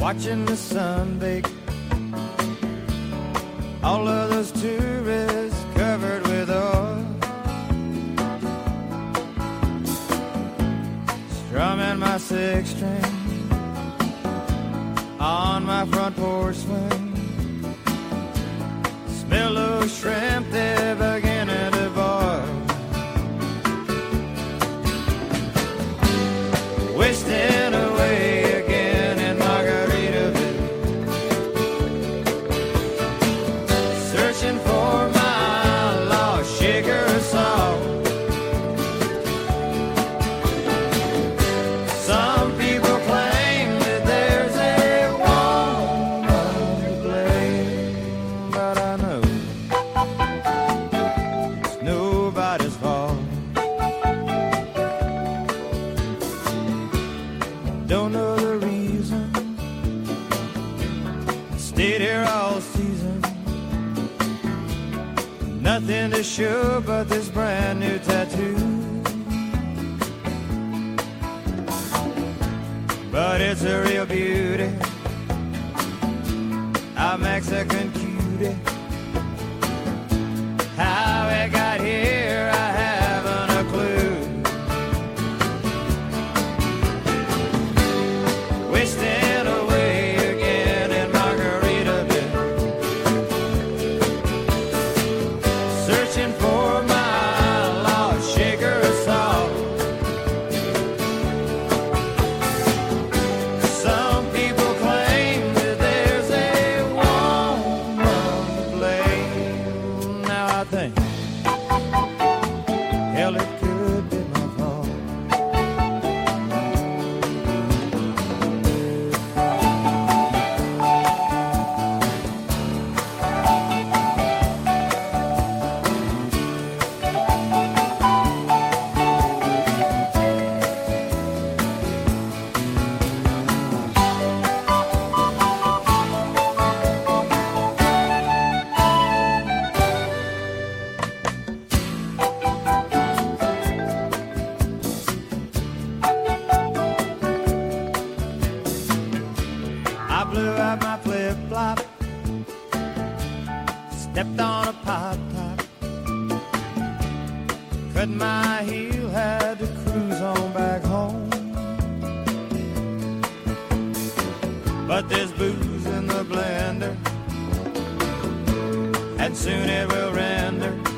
watching the sun bake. All of those tourists covered with oil, strumming my six string on my front porch swing. Smell those shrimp, they're beginning to boil. Wasting away again in Margaritaville, searching for my lost shaker of salt. Some people claim that there's a woman to blame, but I know it's nobody's fault. Don't know the reason, stayed here all season. Nothing to show but this brand new tattoo, but it's a real beauty, a Mexican cutie. How it got here, I haven't a clue. Wasting away again in Margaritaville, searching for my lost shaker of salt. Some people claim that there's a woman to blame. Now I think, hell, it could be my fault. I blew out my flip-flop, stepped on a pop top, cut my heel, had to cruise on back home. But there's booze in the blender, and soon it will render